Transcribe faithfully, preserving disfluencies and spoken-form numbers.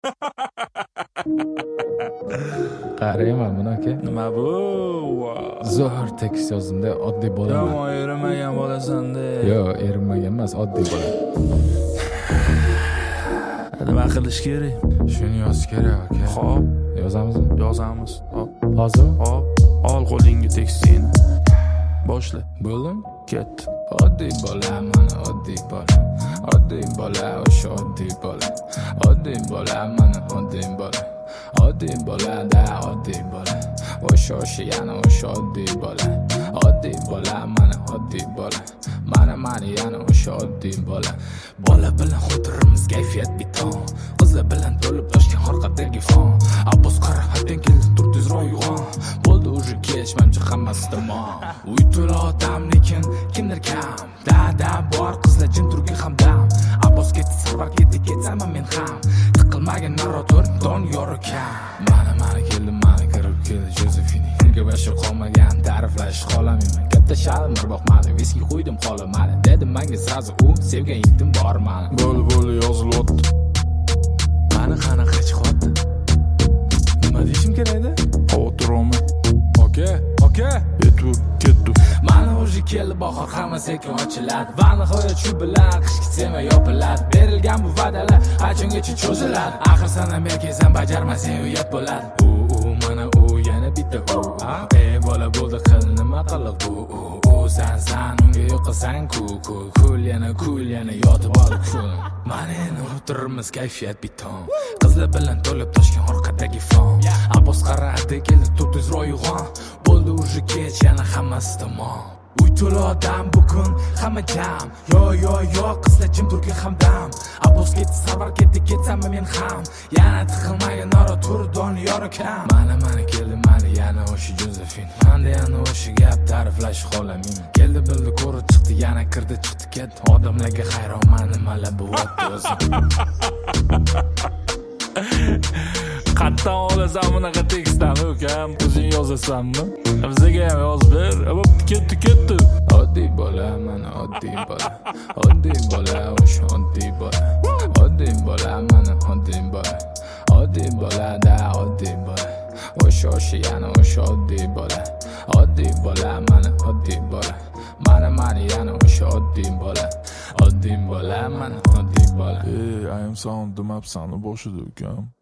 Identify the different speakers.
Speaker 1: qarayman buni aka.
Speaker 2: Nima bu?
Speaker 1: Zo'r tekst yozimda oddiy bo'laman.
Speaker 2: Yomon erinmagan bo'lasan-da.
Speaker 1: Yo'q, erinmagan emas, oddiy bo'laman.
Speaker 2: Nima qilish kerak?
Speaker 1: Shuni yozish kerak aka.
Speaker 2: Xo'p,
Speaker 1: yozamizmi?
Speaker 2: Yozamiz. Hop.
Speaker 1: Hozirmi?
Speaker 2: Hop. Ol qo'lingga tekstingni. Boshla.
Speaker 1: Bo'ldimi?
Speaker 2: Ketdi.
Speaker 1: Oddiy bola, mana oddiy bola. Oddiy bola, o'sha oddiy bola. Oddiy bola, mana oddiy bola. Oddiy bola, da oddiy bola. O'sha o'sha yana o'sha oddiy bola. Oddiy bola, mana oddiy bola. Mana mana yana o'sha oddiy bola. Bola bilan xotirimiz kayfiyat biton. Qizlar bilan to'lib toshgan orqadagi fon. Abbos qara haddan keldi tur tezroq uyg'on. Bo'ldi уже kech mencha hammasi tamom. Uy to'la odam lekin kimdir kam. Da da bor qizlar jin turki hamdam. Abbos ketdi sarvar ketdi ketsaman men ham. Tiqilmagan narator don yorikam. Mana mana keldi mana kirib keldi Josephine. Unga bashir qolmagan ta'riflash qolamayman. Katta shalim bir boqmadi viski qo'ydim qolamadi. Dedim menga srazu u sevgan yigitim bor mani.
Speaker 2: Bo'l bo'l yozilyapti.
Speaker 1: Mani qanaqa chiqyapti? Nima deyishim kerakda?
Speaker 2: Xotirami.
Speaker 1: Oka, oka.
Speaker 2: Ketdi, ketdi.
Speaker 1: Mana o'zi keldi bahor hamma sekin ochiladi. Va nihoyat shu bilan qishki sema yopiladi. Berilgan bu va'dalar qachongacha cho'ziladi. Axir sana melkezan bajarmasang uyat bo'ladi. U u mana u yana bitta u. Ey bola bo'ldi qil nima qiliq bu u. U san san unga yo'qasan ku ku. Kul yana kul yana yotib ol kul. Mana endi o'tirimiz kayfiyat biton. Qizlar bilan to'lib toshgan orqadagi fon. Abbos qaradi keldi tur tezroq uyg'on. Bo'ldi уже kech yana hammasi tamom. Uy to'la odam bu kun hamma jam. Yo yo yo qizlar jim turki hamdam. Abbos ketdi sarvar ketdi ketsammi men ham. Yana tiqilmagan nora tur doniyor kam. Mana mana keldi mana yana o'sha Josephine. Manda yana o'sha gap ta'riflash qolamayman. Keldi bildi ko'rib chiqdi yana kirdi chiqdi ketdi. Odamlarga hayronman nimalar bo'lyapti o'zi.
Speaker 2: Qatdan olasan bunaqa tekstlarni ukam, o'zing yozasanmi? Bizga ham yozib ber. Hop, ketdi, ketdi.
Speaker 1: Oddiy bola, mana oddiy bola. Oddiy bola, o'sha oddiy bola. Oddiy bola, mana oddiy bola. Oddiy bola, da oddiy bola. O'sha o'sha yana o'sha oddiy bola. Oddiy bola, mana oddiy bola. Mana mana yana o'sha oddiy bola. Oddiy bola, mana oddiy bola.
Speaker 2: Ey, I am sound demabsan boshida ukam.